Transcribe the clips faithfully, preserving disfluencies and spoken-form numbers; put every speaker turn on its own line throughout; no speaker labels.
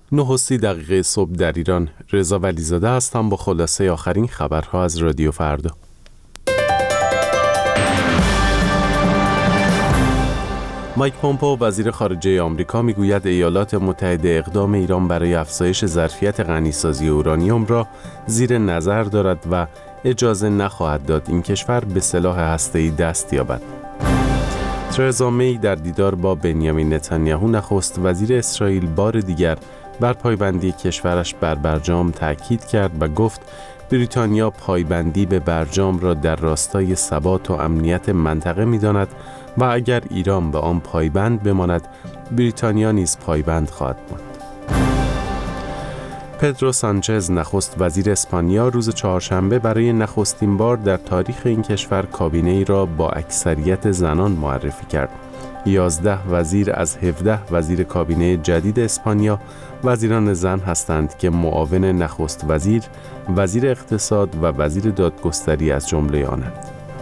نه و سی دقیقه صبح در ایران. رضا ولیزاده هستم با خلاصه آخرین خبرها از رادیو فردا. مایک پومپئو وزیر خارجه آمریکا میگوید ایالات متحده اقدام ایران برای افزایش ظرفیت غنیسازی اورانیوم را زیر نظر دارد و اجازه نخواهد داد این کشور به سلاح هسته‌ای دست یابد. ترزا می در دیدار با بنیامین نتانیاهو نخست وزیر اسرائیل بار دیگر بر پایبندی کشورش بر برجام تأکید کرد و گفت بریتانیا پایبندی به برجام را در راستای ثبات و امنیت منطقه می‌داند و اگر ایران به آن پایبند بماند، بریتانیا نیز پایبند خواهد ماند. پدرو سانچز نخست وزیر اسپانیا روز چهارشنبه برای نخستین بار در تاریخ این کشور کابینه‌ای را با اکثریت زنان معرفی کرد. یازده وزیر از هفده وزیر کابینه جدید اسپانیا وزیران زن هستند که معاون نخست وزیر، وزیر اقتصاد و وزیر دادگستری از جمله آنند.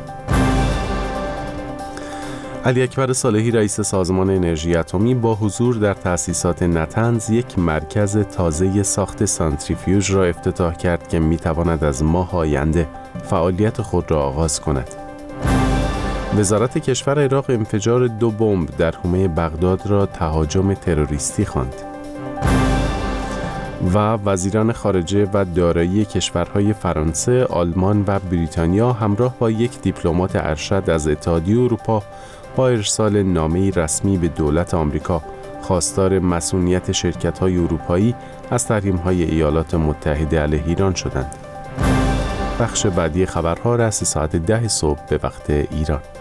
علی اکبر صالحی رئیس سازمان انرژی اتمی با حضور در تأسیسات نطنز یک مرکز تازه ساخت سانتریفیوژ را افتتاح کرد که می‌تواند از ماه آینده فعالیت خود را آغاز کند. وزارت کشور عراق انفجار دو بمب در حومه بغداد را تهاجم تروریستی خواند. و وزیران خارجه و دارایی کشورهای فرانسه، آلمان و بریتانیا همراه با یک دیپلمات ارشد از اتحادیه اروپا با ارسال نامه‌ای رسمی به دولت آمریکا خواستار مصونیت شرکت‌های اروپایی از تحریم‌های ایالات متحده علیه ایران شدند. بخش بعدی خبرها رأس ساعت ده صبح به وقت ایران.